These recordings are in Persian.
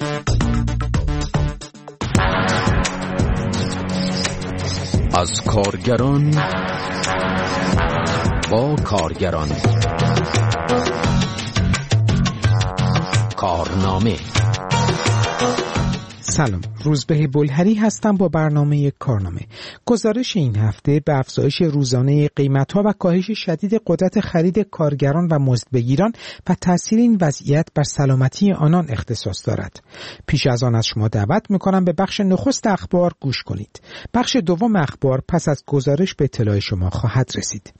از کارگران با کارگران. کارنامه. سلام، روزبه بلهری هستم با برنامه کارنامه. گزارش این هفته به افزایش روزانه قیمت‌ها و کاهش شدید قدرت خرید کارگران و مزدبگیران و تأثیر این وضعیت بر سلامتی آنان اختصاص دارد. پیش از آن از شما دعوت می‌کنم به بخش نخست اخبار گوش کنید. بخش دوم اخبار پس از گزارش به اطلاع شما خواهد رسید.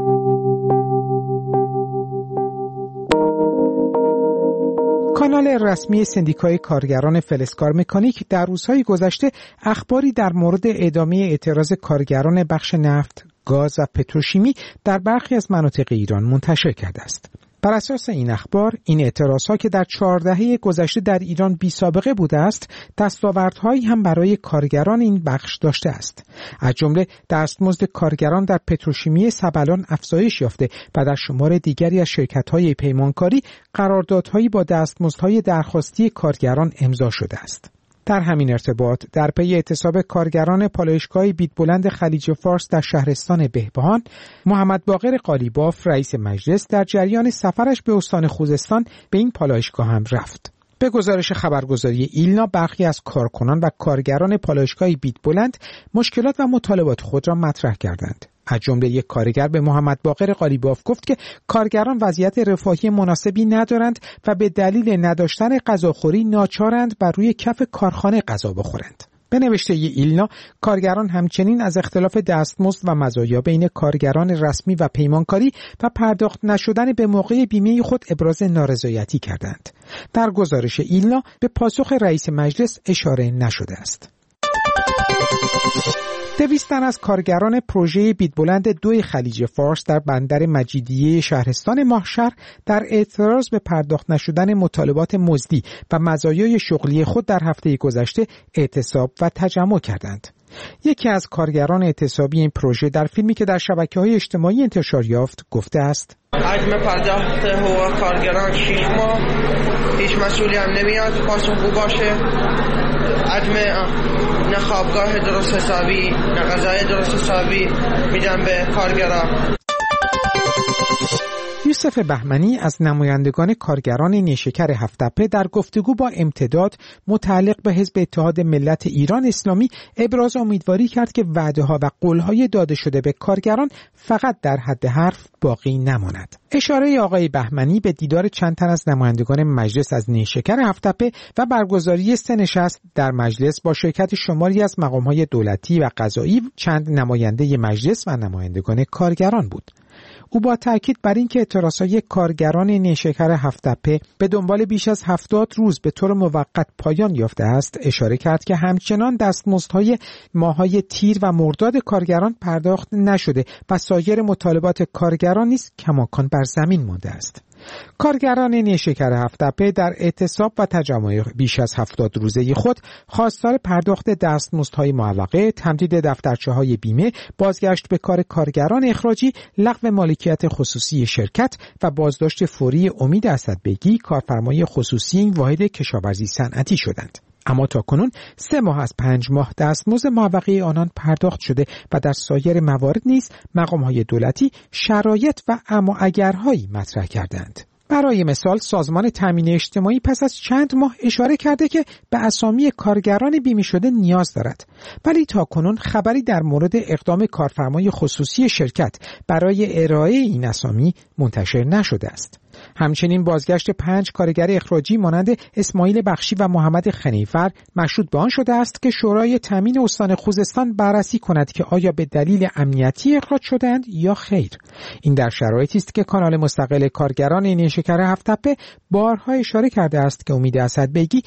کانال رسمی سندیکای کارگران فلزکار مکانیک در روزهای گذشته اخباری در مورد ادامه اعتراض کارگران بخش نفت، گاز و پتروشیمی در برخی از مناطق ایران منتشر کرده است. بر اساس این اخبار، این اعتراضها که در 4 دهه گذشته در ایران بی سابقه بوده است، دستاوردهایی هم برای کارگران این بخش داشته است. از جمله دستمزد کارگران در پتروشیمی سبلان افزایش یافته و در شمار دیگری از شرکت‌های پیمانکاری قراردادهایی با دستمزدهای درخواستی کارگران امضا شده است. در همین ارتباط در پی اعتصاب کارگران پالایشگاه بیتبلند خلیج فارس در شهرستان بهبهان، محمد باقر قالیباف رئیس مجلس در جریان سفرش به استان خوزستان به این پالایشگاه هم رفت. به گزارش خبرگزاری ایلنا، برخی از کارکنان و کارگران پالایشگاه بیتبلند مشکلات و مطالبات خود را مطرح کردند. از جمله یک کارگر به محمد باقر قالیباف گفت که کارگران وضعیت رفاهی مناسبی ندارند و به دلیل نداشتن غذاخوری ناچارند بر روی کف کارخانه غذا بخورند. به نوشته ایلنا، کارگران همچنین از اختلاف دستمزد و مزایا بین کارگران رسمی و پیمانکاری و پرداخت نشدن به موقع بیمه خود ابراز نارضایتی کردند. در گزارش ایلنا به پاسخ رئیس مجلس اشاره نشده است. 200 تن از کارگران پروژه بیتبلند 2 خلیج فارس در بندر مجیدیه شهرستان ماهشهر در اعتراض به پرداخت نشدن مطالبات مزدی و مزایای شغلی خود در هفته گذشته اعتصاب و تجمع کردند. یکی از کارگران اعتصابی این پروژه در فیلمی که در شبکه‌های اجتماعی انتشار یافت گفته است: حجم پرداخت حقوق کارگران 6 ماه، هیچ مسئولی هم نمیاد پاسخگو باشه. حجم نه خوابگاه درست حسابی، نه غذای درست حسابی میدن به کارگران. یوسف بهمنی از نمایندگان کارگران نیشکر هفت‌تپه در گفتگو با امتداد متعلق به حزب اتحاد ملت ایران اسلامی ابراز امیدواری کرد که وعده‌ها و قول‌های داده شده به کارگران فقط در حد حرف باقی نماند. اشاره آقای بهمنی به دیدار چند تن از نمایندگان مجلس از نیشکر هفت‌تپه و برگزاری 3 نشست در مجلس با شرکت شماری از مقام‌های دولتی و قضایی، چند نماینده مجلس و نمایندگان کارگران بود. او با تاکید بر اینکه اعتراضهای کارگران نیشکر هفت‌تپه به دنبال بیش از 70 روز به طور موقت پایان یافته است، اشاره کرد که همچنان دستمزدهای ماه‌های تیر و مرداد کارگران پرداخت نشده و سایر مطالبات کارگران نیز کماکان بر زمین مانده است. کارگران نیشکر هفت‌تپه در اعتصاب و تجمع بیش از 70 روزه خود خواستار پرداخت دستمزدهای معوقه، تمدید دفترچه‌های بیمه، بازگشت به کار کارگران اخراجی، لغو مالکیت خصوصی شرکت و بازداشت فوری امید اسدبگی، کارفرمای خصوصی این واحد کشاورزی صنعتی شدند. اما تاکنون 3 ماه از 5 ماه دستمزد معوقه آنان پرداخت شده و در سایر موارد نیز مقام‌های دولتی شرایط و اما اگرهایی مطرح کردند. برای مثال سازمان تامین اجتماعی پس از چند ماه اشاره کرده که به اسامی کارگران بیمه شده نیاز دارد، ولی تاکنون خبری در مورد اقدام کارفرمای خصوصی شرکت برای ارائه این اسامی منتشر نشده است. همچنین بازگشت 5 کارگر اخراجی مانند اسماعیل بخشی و محمد خنیفر مشروط به آن شده است که شورای تامین استان خوزستان بررسی کند که آیا به دلیل امنیتی اخراج شدند یا خیر. این در شرایطی است که کانال مستقل کارگران نیشکر هفت‌تپه بارها اشاره کرده است که امید اسدبگی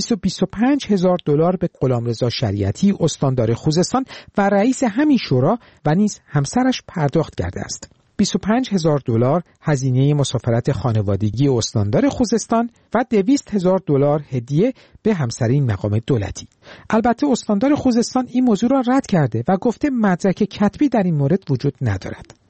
$225,000 به غلامرضا شریعتی استاندار خوزستان و رئیس همین شورا و نیز همسرش پرداخت کرده است. $25,000 هزینه مسافرت خانوادگی استاندار خوزستان و $200,000 هدیه به همسرین مقام دولتی. البته استاندار خوزستان این موضوع را رد کرده و گفته مدرک کتبی در این مورد وجود ندارد.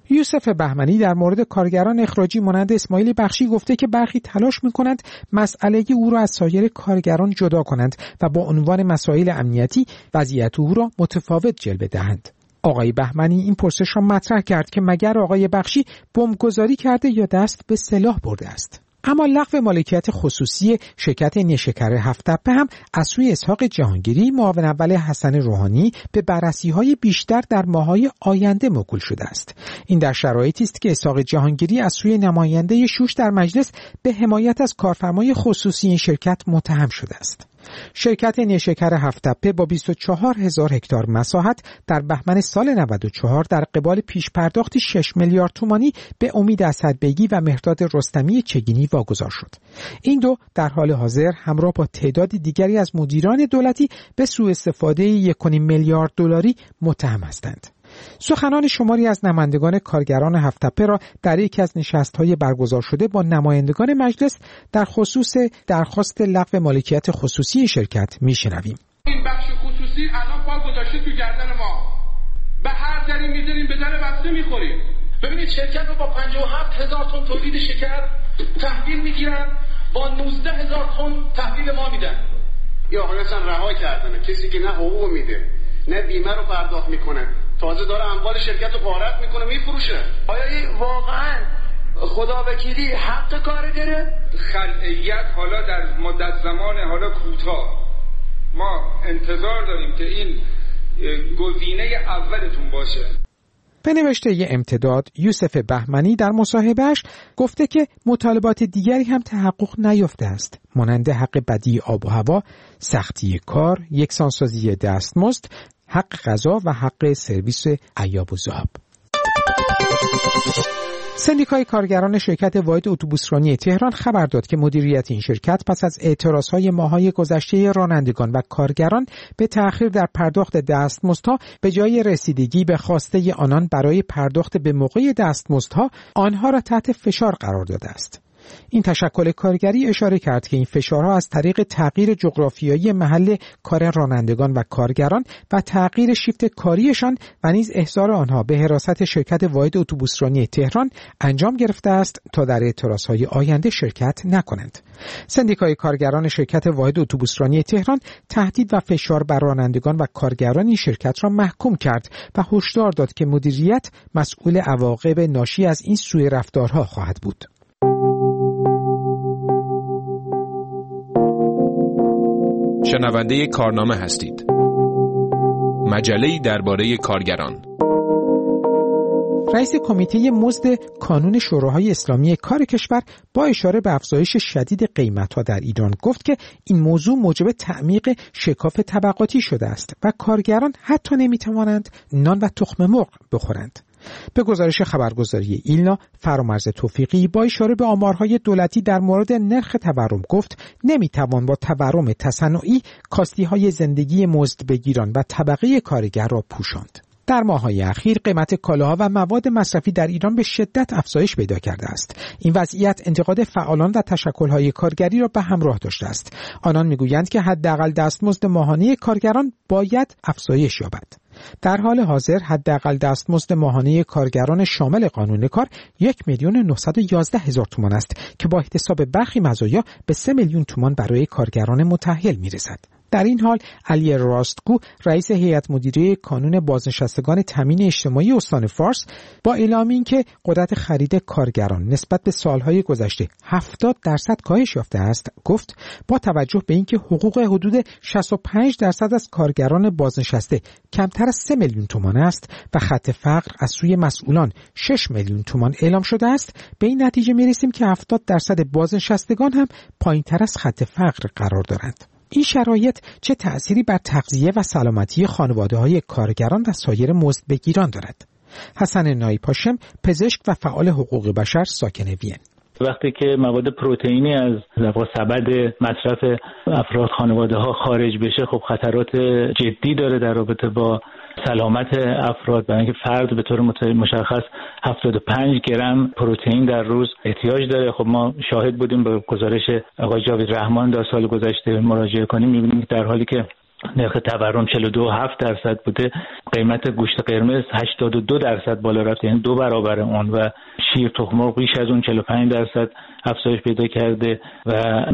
یوسف بهمنی در مورد کارگران اخراجی مانند اسماعیل بخشی گفته که برخی تلاش می‌کنند مسئله او را از سایر کارگران جدا کنند و با عنوان مسائل امنیتی وضعیت او را متفاوت جلوه دهند. آقای بهمنی این پرسش را مطرح کرد که مگر آقای بخشی بمبگذاری کرده یا دست به سلاح برده است. اما لغو مالکیت خصوصی شرکت نیشکر هفت‌تپه هم از سوی اسحاق جهانگیری معاون اول حسن روحانی به بررسی‌های بیشتر در ماه‌های آینده موکول شده است. این در شرایطی است که اسحاق جهانگیری از سوی نماینده شوش در مجلس به حمایت از کارفرمای خصوصی این شرکت متهم شده است. شرکت نیشکر هفت‌تپه با 24,000 هکتار مساحت در بهمن سال 94 در قبال پیش پرداختی 6 میلیارد تومانی به امید اسدبگی و مهرداد رستمی چگینی واگذار شد. این دو در حال حاضر همراه با تعداد دیگری از مدیران دولتی به سوء استفاده 1.5 میلیارد دلاری متهم هستند. سخنان شماری از نمایندگان کارگران هفت‌تپه را در یکی از نشست‌های برگزار شده با نمایندگان مجلس در خصوص درخواست لغو مالکیت خصوصی شرکت میشنویم. این بخش خصوصی الان پا گذاشته تو گردن ما. به هر دری می‌ذاریم به در بسته می‌خوریم. ببینید شرکت رو با 57,000 تن تولید شکر تحویل می‌گیرن، با 19,000 تن تحویل ما میدن. یا آقا اصلا رها کردن، کسی که نه حقوق میده نه بیمه رو پرداخت میکنه، تازه داره اموال شرکت رو غارت میکنه میفروشه. آیا این واقعا خدا وکیلی حق کارگره؟ خلعیت حالا در مدت زمان حالا کوتاه ما انتظار داریم که این گزینه اولتون باشه. به نوشته امتداد یوسف بهمنی در مصاحبهش گفته که مطالبات دیگری هم تحقق نیافته است، مانند حق بدیع آب و هوا، سختی کار، یکسانسازی دستمزد، حق غذا و حق سرویس عیاب و ذهاب. سندیکای کارگران شرکت واحد اتوبوسرانی تهران خبر داد که مدیریت این شرکت پس از اعتراضهای ماه‌های گذشته رانندگان و کارگران به تأخیر در پرداخت دستمزدها به جای رسیدگی به خواسته آنان برای پرداخت به موقع دستمزدها آنها را تحت فشار قرار داده است. این تشکل کارگری اشاره کرد که این فشارها از طریق تغییر جغرافیایی محل کار رانندگان و کارگران و تغییر شیفت کاریشان و نیز احضار آنها به حراست شرکت واحد اتوبوسرانی تهران انجام گرفته است تا در اعتراضهای آینده شرکت نکنند. سندیکای کارگران شرکت واحد اتوبوسرانی تهران تهدید و فشار بر رانندگان و کارگران این شرکت را محکوم کرد و هشدار داد که مدیریت مسئول عواقب ناشی از این سوء رفتارها خواهد بود. شنونده کارنامه هستید. مجله‌ای درباره کارگران. رئیس کمیته مزد کانون شوراهای اسلامی کار کشور با اشاره به افزایش شدید قیمت‌ها در ایران گفت که این موضوع موجب تعمیق شکاف طبقاتی شده است و کارگران حتی نمی‌توانند نان و تخم مرغ بخورند. به گزارش خبرگزاری ایلنا، فرامرز توفیقی با اشاره به آمارهای دولتی در مورد نرخ تورم گفت نمیتوان با تورم تصنعی کاستی‌های زندگی مزدبگیران و طبقه کارگر را پوشاند. در ماه‌های اخیر قیمت کالاها و مواد مصرفی در ایران به شدت افزایش پیدا کرده است. این وضعیت انتقاد فعالان و تشکل‌های کارگری را به همراه داشته است. آنان می‌گویند که حداقل دستمزد ماهانه کارگران باید افزایش یابد. در حال حاضر حداقل دستمزد ماهانه کارگران شامل قانون کار 1,911,000 تومان است که با احتساب برخی مزایا به 3 میلیون تومان برای کارگران متأهل می‌رسد. در این حال علی راستگو رئیس هیئت مدیره کانون بازنشستگان تامین اجتماعی استان فارس با اعلام اینکه قدرت خرید کارگران نسبت به سالهای گذشته 70% کاهش یافته است گفت با توجه به اینکه حقوق حدود 65% از کارگران بازنشسته کمتر از 3 میلیون تومان است و خط فقر از سوی مسئولان 6 میلیون تومان اعلام شده است، به این نتیجه می‌رسیم که 70% بازنشستگان هم پایین‌تر از خط فقر قرار دارند. این شرایط چه تأثیری بر تغذیه و سلامتی خانواده‌های کارگران و سایر مزدبگیران دارد؟ حسن نایپاشم، پزشک و فعال حقوق بشر ساکن وین: وقتی که مواد پروتئینی از سبد مصرف افراد خانواده ها خارج بشه خب خطرات جدی داره در رابطه با سلامت افراد، برای اینکه فرد به طور مشخص 75 گرم پروتئین در روز احتیاج داره. خب ما شاهد بودیم به گزارش آقای جاوید رحمان در سال گذشته مراجعه کنیم، می‌بینیم در حالی که نرخ تورم 42.7% بوده، قیمت گوشت قرمز 82% بالا رفت، یعنی 2 برابر اون، و شیر تخم مرغ بیش از اون 45% افزایش پیدا کرده و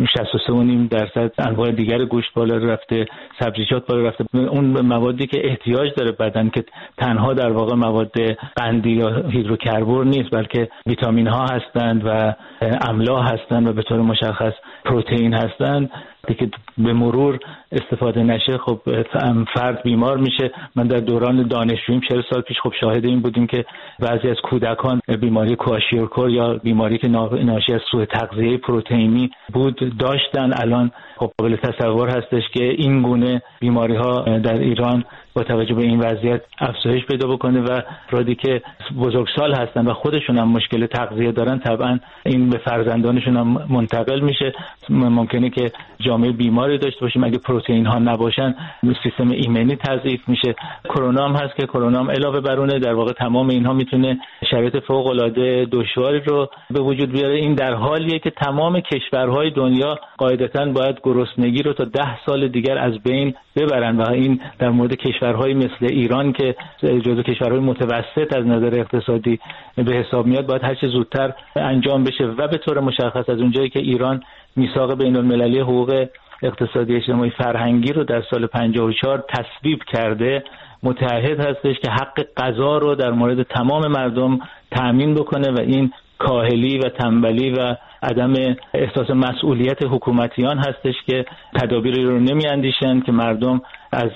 63.5% انواع دیگر گوشت بالا رفته، سبزیجات بالا رفته. اون موادی که احتیاج داره بدن که تنها در واقع مواد قندی یا هیدروکربن نیست، بلکه ویتامین ها هستند و املاح هستند و به طور مشخص پروتئین هستند که به مرور استفاده نشه خب فرد بیمار میشه. من در دوران دانشجوییم 40 سال پیش خب شاهد این بودیم که بعضی از کودکان بیماری کواشیورکور یا بیماری که ناشی از سوء تغذیه پروتئینی بود داشتن. الان خب قابل تصور هستش که این گونه بیماری ها در ایران با توجه به این وضعیت افزایش پیدا بکنه و افرادی که بزرگسال هستن و خودشون هم مشکل تغذیه دارن طبعا این به فرزندانشون هم منتقل میشه. ممکنه که جامعه بیماری داشته باشیم اگه پروتئین ها نباشن، سیستم ایمنی تضعیف میشه. کرونا هم هست که کرونا هم علاوه بر اونه در واقع تمام اینها میتونه شرایط فوق العاده دشواری رو به وجود بیاره. این در حالیه که تمام کشورهای دنیا قاعدتاً باید گرسنگی رو تا 10 سال دیگر از بین ببرن و این در مورد کشورهای مثل ایران که جزو کشورهای متوسط از نظر اقتصادی به حساب میاد باید هر چه زودتر انجام بشه و به طور مشخص از اونجایی که ایران میثاق بین‌المللی حقوق اقتصادی اجتماعی فرهنگی رو در سال 54 تصویب کرده، متعهد هستش که حق غذا رو در مورد تمام مردم تأمین بکنه و این کاهلی و تنبلی و عدم احساس مسئولیت حکومتیان هستش که تدابیری رو نمی‌اندیشن که مردم از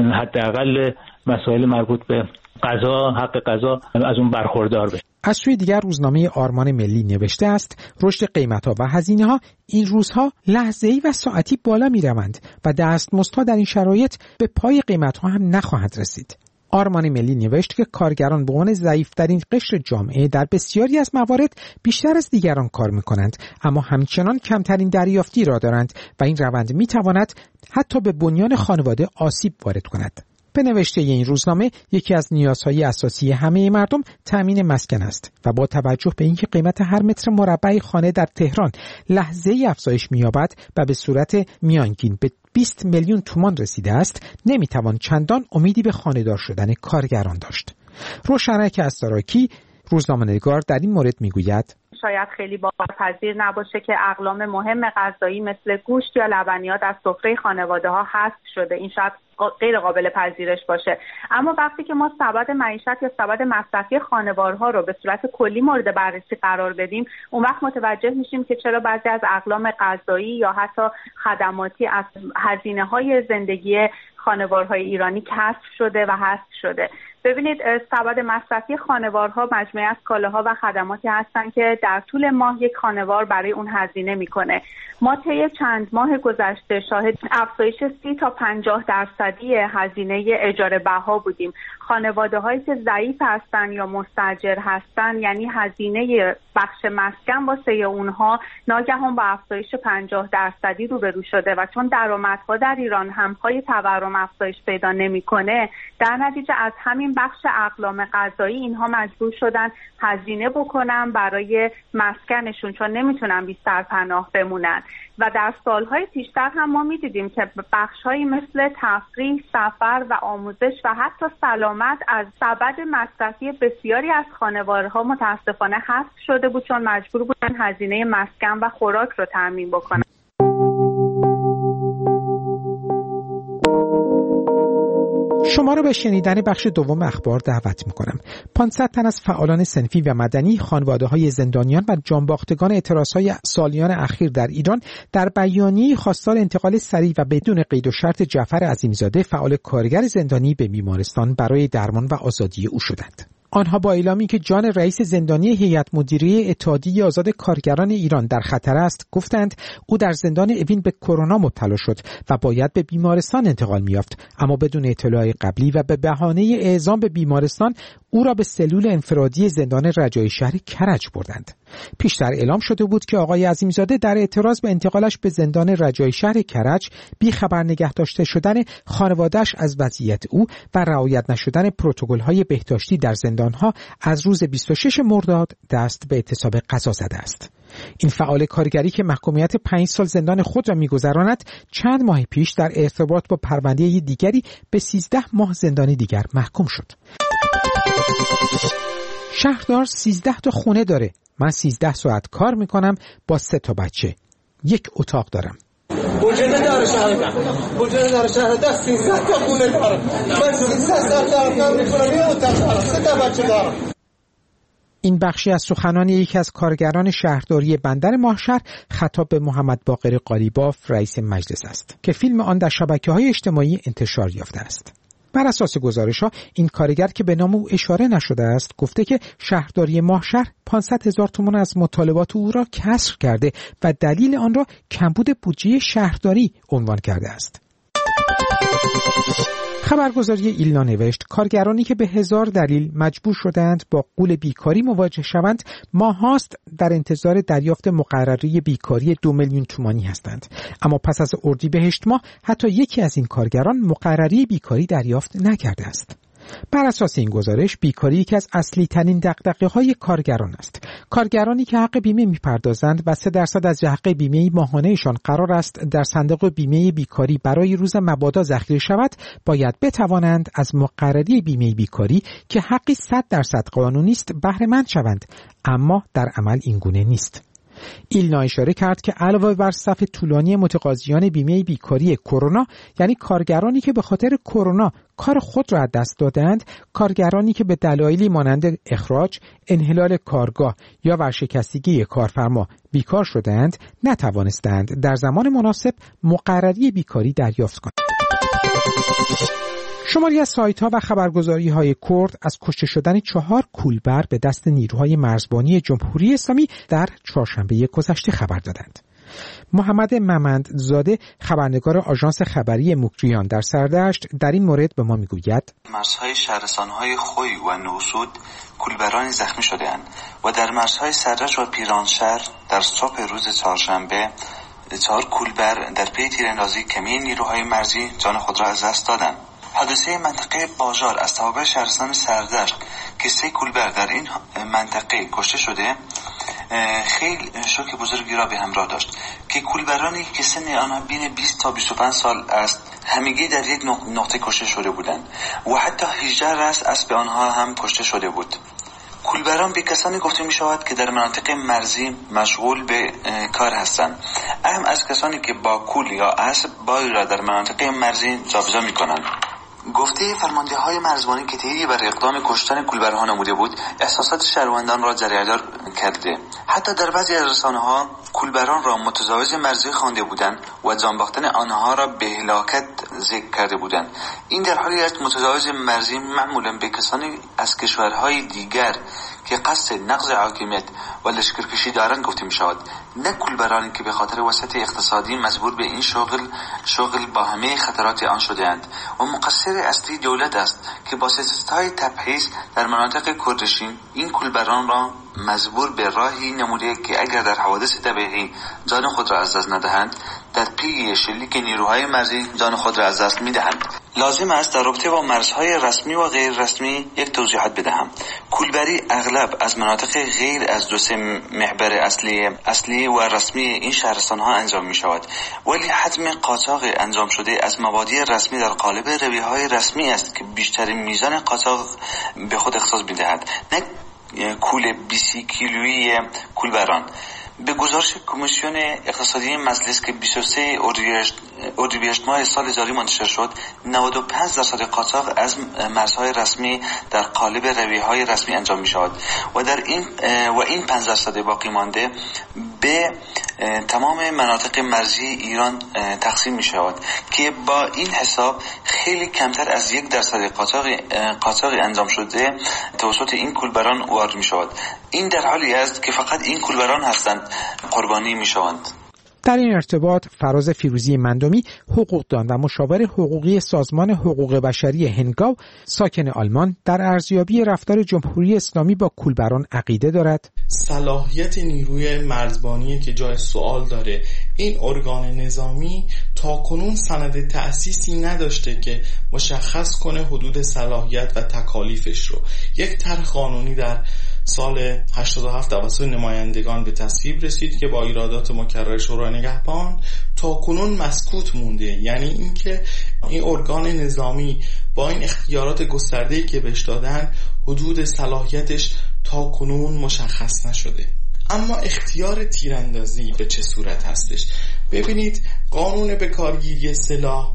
حداقل مسائل مربوط به غذا، حق غذا از اون برخوردار بشن. از سوی دیگر روزنامه آرمان ملی نوشته است رشد قیمت‌ها و هزینه‌ها این روزها لحظه‌ای و ساعتی بالا می‌روند و دستمزدها در این شرایط به پای قیمت‌ها هم نخواهد رسید. آرمان ملی نوشت که کارگران به عنوان ضعیف‌ترین قشر جامعه در بسیاری از موارد بیشتر از دیگران کار می‌کنند، اما همچنان کمترین دریافتی را دارند و این روند می‌تواند حتی به بنیان خانواده آسیب وارد کند. به نوشته این روزنامه یکی از نیازهای اساسی همه مردم تامین مسکن است و با توجه به اینکه قیمت هر متر مربع خانه در تهران لحظه‌ای افزایش می‌یابد و به صورت میانگین به 20 میلیون تومان رسیده است، نمی‌توان چندان امیدی به خانه‌دار شدن کارگران داشت. روشنک استراکی روزنامه‌نگار در این مورد می‌گوید شاید خیلی باورپذیر نباشه که اقلام مهم غذایی مثل گوشت یا لبنیات از سفره خانواده‌ها حذف شده. این شاید غیر قابل پذیرش باشه، اما وقتی که ما سبد معیشت یا سبد مصرفی خانوارها رو به صورت کلی مورد بررسی قرار بدیم، اون وقت متوجه میشیم که چرا بعضی از اقلام غذایی یا حتی خدماتی از هزینه‌های زندگی خانوارهای ایرانی کسر شده و حذف شده. ببینید سبد مصرفی خانوارها مجموعه از کالاها و خدماتی هستن که در طول ماه یک خانوار برای اون هزینه میکنه. ما طی چند ماه گذشته شاهد افزایش 30 تا 50% هزینه اجاره بها بودیم. خانواده هایی که ضعیف هستن یا مستاجر هستن، یعنی هزینه بخش مسکن واسه اونها ناگهان با افزایش 50% روبرو شده و چون درآمدها در ایران همپای تورم افزایش پیدا نمیکنه، در نتیجه از همین بخش اقلام غذایی اینها مجبور شدن هزینه بکنن برای مسکنشون چون نمیتونن بی سرپناه بمونن. و در سالهای پیشتر هم ما میدیدیم که بخش‌هایی مثل تفریح، سفر و آموزش و حتی سلامت از سبد مصرفی بسیاری از خانوارها متاسفانه حذف شده بود چون مجبور بودن هزینه مسکن و خوراک رو تامین بکنن. شما را به شنیدن بخش دوم اخبار دعوت می‌کنم. 500 تن از فعالان صنفی و مدنی، خانواده‌های زندانیان و جانباختگان اعتراض‌های سالیان اخیر در ایران در بیانیه‌ای خواستار انتقال سریع و بدون قید و شرط جعفر عظیمزاده، فعال کارگر زندانی، به بیمارستان برای درمان و آزادی او شدند. آنها با اعلامی که جان رئیس زندانی هیئت مدیره اتحادیه آزاد کارگران ایران در خطر است، گفتند او در زندان اوین به کرونا مبتلا شد و باید به بیمارستان انتقال می‌یافت، اما بدون اطلاع قبلی و به بهانه اعزام به بیمارستان او را به سلول انفرادی زندان رجایی شهر کرج بردند. پیشتر اعلام شده بود که آقای عظیمزاده در اعتراض به انتقالش به زندان رجایی شهر کرج بی خبر نگه داشته شدن خانواده‌اش از وضعیت او و رعایت نشدن پروتکل‌های بهداشتی در زندان‌ها از روز 26 مرداد دست به اعتصاب غذا زده است. این فعال کارگری که محکومیت 5 سال زندان خود را می‌گذراند چند ماه پیش در ارتباط با پرونده دیگری به 13 ماه زندانی دیگر محکوم شد. شهردار 13 تا خونه داره. من 13 ساعت کار میکنم با 3 تا بچه. 1 اتاق دارم. بودجه داره شهردار 13 تا خونه دارم. من 13 ساعت کار میکنم 1 اتاق دارم. 3 تا بچه دارم. این بخشی از سخنان یکی از کارگران شهرداری بندر ماهشهر خطاب به محمد باقر قالیباف رئیس مجلس است که فیلم آن در شبکه‌های اجتماعی انتشار یافته است. بر اساس گزارش‌ها این کارگر که به نام او اشاره نشده است گفته که شهرداری ماهشهر 500,000 تومان از مطالبات او را کسر کرده و دلیل آن را کمبود بودجه شهرداری عنوان کرده است. خبرگزاری ایلنا نوشت کارگرانی که به 1000 دلیل مجبور شدند با غول بیکاری مواجه شوند ماهاست در انتظار دریافت مقرری بیکاری 2 میلیون تومانی هستند، اما پس از اردیبهشت ماه حتی یکی از این کارگران مقرری بیکاری دریافت نکرده است. بر اساس این گزارش بیکاری یکی از اصلی ترین دغدغه‌های کارگران است. کارگرانی که حق بیمه می‌پردازند و 3% از حق بیمه ماهانه‌شان قرار است در صندوق بیمه بیکاری برای روز مبادا ذخیره شود، باید بتوانند از مقرری بیمه بیکاری که حقی 100% قانونی است بهره مند شوند، اما در عمل این گونه نیست. ایلنا اشاره کرد که علاوه بر صف طولانی متقاضیان بیمه بیکاری کرونا، یعنی کارگرانی که به خاطر کرونا کار خود را از دست دادند، کارگرانی که به دلایلی مانند اخراج، انحلال کارگاه یا ورشکستگی کارفرما بیکار شدند، نتوانستند در زمان مناسب مقرری بیکاری دریافت کنند. شماری از سایت‌ها و خبرگزاری‌های کرد از کشته شدن 4 کولبر به دست نیروهای مرزبانی جمهوری اسلامی در چهارشنبه گذشته خبر دادند. محمد ممندزاده خبرنگار آژانس خبری مکریان در سردشت در این مورد به ما میگوید مرزهای شهرستان‌های خوی و نوسود کولبرانی زخمی شده‌اند و در مرزهای سردشت و پیرانشهر در صبح روز چهارشنبه 4 کولبر در پی تیراندازی کمین نیروهای مرزی جان خود را از دست دادند. حادثه منطقه باجار از توابع شهرستان سردشت که 3 کولبر در این منطقه کشته شده خیلی شوک بزرگی را به همراه داشت که کولبرانی که سن آنها بین 20 تا 25 سال است همگی در یک نقطه کشته شده بودند و حتی 18 رأس اسب آنها هم کشته شده بود. کولبران به کسانی گفته می شود که در مناطق مرزی مشغول به کار هستند، اهم از کسانی که با کول یا اسب باری را در مناطق مرزی جابجا می کنند. گفته فرمانده‌های مرزبانی که تهیه بر اقدام کشتن کولبرها نموده بود احساسات شهروندان را جریان کرده. حتی در بعضی از رسانه‌ها کولبران را متجاوز مرزی خوانده بودند و جان باختن آنها را به هلاکت ذکر کرده بودند. این در حالی است متجاوز مرزی معمولا به کسانی از کشورهای دیگر که قصد نقض حاکمیت و لشکرکشی دارند گفته می شود، نه کولبرانی که به خاطر وسعت اقتصادی مجبور به این شغل با همه خطرات آن شده‌اند و مقصر اصلی دولت است که با سیاست‌های تبعیض در مناطق کردشین این کولبران را مجبور به راهی نموده که اگر در حوادث طبیعی جان خود را از دست ندهند در پی شلیک نیروهای مرزی جان خود را از دست می‌دهند. لازم است در رابطه با مرزهای رسمی و غیر رسمی یک توضیحات بدهم. کولبری اغلب از مناطق غیر از 2 محور اصلی و رسمی این شهرستان‌ها انجام می‌شود، ولی حجم قاچاق انجام شده از مبادی رسمی در قالب رویه‌های رسمی است که بیشترین میزان قاچاق به خود اختصاص می‌دهد، نه کول 20 کیلویی کولبران. به گزارش کمیسیون اقتصادی مجلس که 23 اردیبهشت ماه سال جاری منتشر شد، 95% قاچاق از مرزهای رسمی در قالب رویه‌های رسمی انجام می‌شود و این 5% باقی مانده به تمام مناطق مرزی ایران تقسیم می‌شود که با این حساب خیلی کمتر از 1% قاچاق انجام شده توسط این کولبران وارد می‌شود. این در حالی است که فقط این کولبران هستند قربانی می‌شوند. در این ارتباط فراز فیروزی مندمی حقوقدان و مشاور حقوقی سازمان حقوق بشری هنگاو ساکن آلمان در ارزیابی رفتار جمهوری اسلامی با کولبران عقیده دارد. صلاحیت نیروی مرزبانی که جای سوال داره، این ارگان نظامی تاکنون سند تأسیسی نداشته که مشخص کنه حدود صلاحیت و تکالیفش رو. یک طرح قانونی در سال 87 توسط نمایندگان به تصویب رسید که با ایرادات مکرر شورای نگهبان تا کنون مسکوت مونده. یعنی اینکه این ارگان نظامی با این اختیارات گسترده‌ای که بهش دادن حدود صلاحیتش تا کنون مشخص نشده. اما اختیار تیراندازی به چه صورت هستش؟ ببینید، قانون به کارگیری سلاح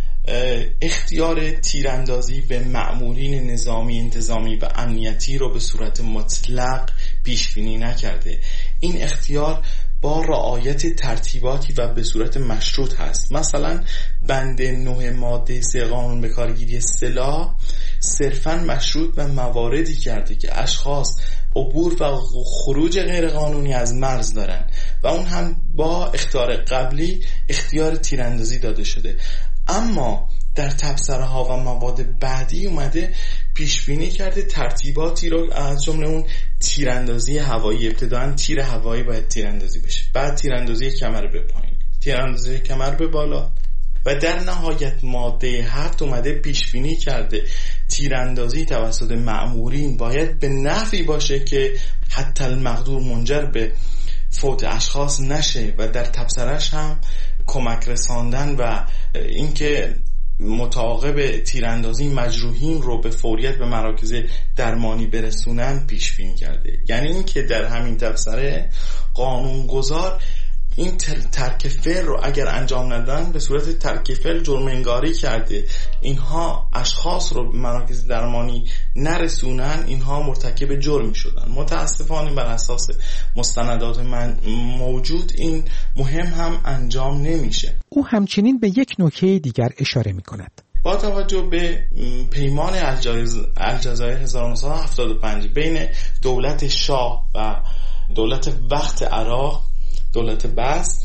اختیار تیراندازی به مأمورین نظامی، انتظامی و امنیتی رو به صورت مطلق پیش بینی نکرده. این اختیار با رعایت ترتیباتی و به صورت مشروط هست. مثلا بند 9 ماده 3 قانون به کارگیری سلاح صرفاً مشروط به مواردی کرده که اشخاص عبور و خروج غیر قانونی از مرز دارن و اون هم با اختیار قبلی اختیار تیراندازی داده شده. اما در تبصره ها و مواد بعدی اومده پیش بینی کرده ترتیباتی رو، از جمله اون تیراندازی هوایی. ابتداً تیر هوایی باید تیراندازی بشه، بعد تیراندازی کمر به پایین، تیراندازی کمر به بالا و در نهایت ماده 7 اومده پیش بینی کرده تیراندازی توسط مأمورین باید به نحوی باشه که حتی المقدور منجر به فوت اشخاص نشه و در تبصره‌اش هم کمک رساندن و اینکه متعاقب تیراندازی مجروحین رو به فوریت به مراکز درمانی برسونن پیش بینی کرده. یعنی اینکه در همین تبصره قانونگذار این ترک فعل رو اگر انجام ندن به صورت ترک فعل جرم انگاری کرده. اینها اشخاص رو به مراکز درمانی نرسونن، اینها مرتکب جرمی شدن. متاسفانه بر اساس مستندات موجود این مهم هم انجام نمیشه. او همچنین به یک نکته دیگر اشاره میکند. با توجه به پیمان الجزایر 1975 بین دولت شاه و دولت وقت عراق، دولت بعث،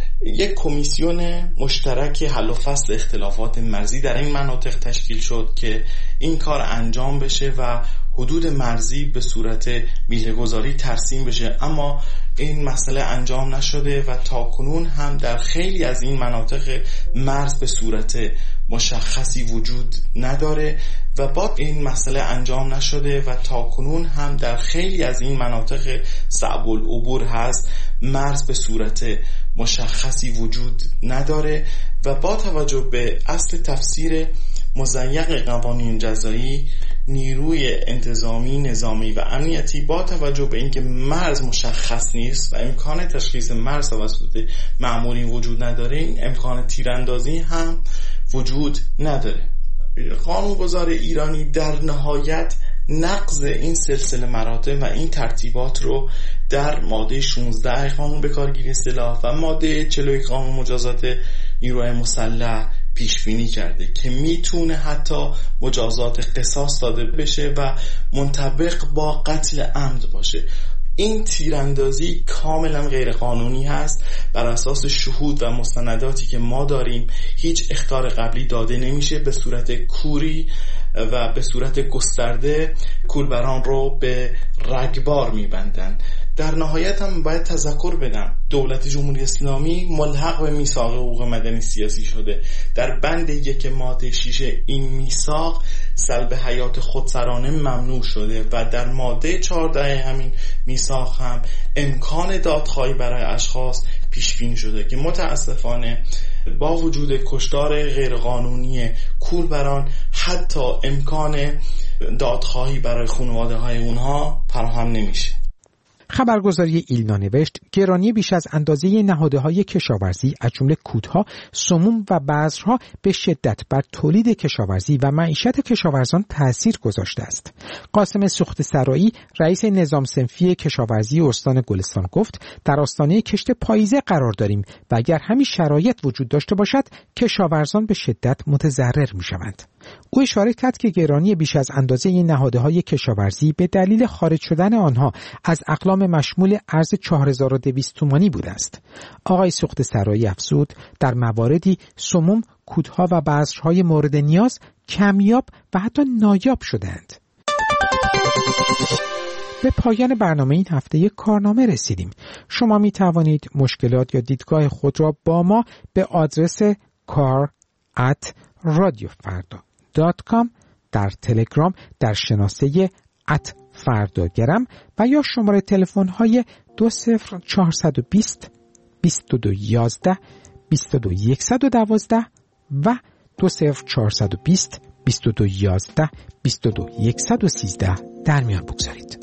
یک کمیسیون مشترک حل و فصل اختلافات مرزی در این مناطق تشکیل شد که این کار انجام بشه و حدود مرزی به صورت میله‌گذاری ترسیم بشه. اما این مسئله انجام نشده و تا کنون هم در خیلی از این مناطق مرز به صورت مشخصی وجود نداره و با این مسئله انجام نشده و تا کنون هم در خیلی از این مناطق صعب العبور هست، مرز به صورت مشخصی وجود نداره و با توجه به اصل تفسیر مضیق قوانین جزایی، نیروی انتظامی، نظامی و امنیتی با توجه به اینکه مرز مشخص نیست و امکان تشخیص مرز توسط مأمورین وجود نداره، این امکان تیراندازی هم وجود نداره. قانونگذار ایرانی در نهایت نقض این سلسله مراتب و این ترتیبات رو در ماده 16 قانون به کارگیری سلاح و ماده 41 قانون مجازات نیروهای مسلح پیش بینی کرده که میتونه حتی مجازات قصاص داده بشه و منطبق با قتل عمد باشه. این تیراندازی کاملا غیر قانونی هست. بر اساس شهود و مستنداتی که ما داریم هیچ اخطار قبلی داده نمیشه. به صورت کوری و به صورت گسترده کولبران رو به رگبار میبندن. در نهایت هم باید تذکر بدم دولت جمهوری اسلامی ملحق به میثاق حقوق مدنی سیاسی شده. در بند 1 ماده 6 این میثاق سلب حیات خودسرانه ممنوع شده و در ماده 14 همین میثاق هم امکان دادخواهی برای اشخاص پیش بینی شده که متاسفانه با وجود کشتار غیرقانونی کولبران حتی امکان دادخواهی برای خانواده های اونها فراهم نمیشه. خبرگزاری ایلنا نوشت گرانی بیش از اندازه نهادهای کشاورزی از جمله کودها، سموم و بذرها به شدت بر تولید کشاورزی و معیشت کشاورزان تأثیر گذاشته است. قاسم سوخت‌سرایی رئیس نظام صنفی کشاورزی استان گلستان گفت در آستانه کشت پاییزه قرار داریم و اگر همین شرایط وجود داشته باشد کشاورزان به شدت متضرر می‌شوند. او اشاره کرد که گرانی بیش از اندازه نهادهای کشاورزی به دلیل خارج شدن آنها از اقلام مشمول ارز 4200 تومانی بوده است. آقای سوخت‌سرایی افزود در مواردی سموم، کودها و بذرهای مورد نیاز کمیاب و حتی نایاب شدند. به پایان برنامه این هفته یک کارنامه رسیدیم. شما می توانید مشکلات یا دیدگاه خود را با ما به آدرس kar@radiofarda.com در تلگرام در شناسه فرداگرم و یا شماره تلفن های 20420 2211 22112 و 20420 2211 22113 در میان بگذارید.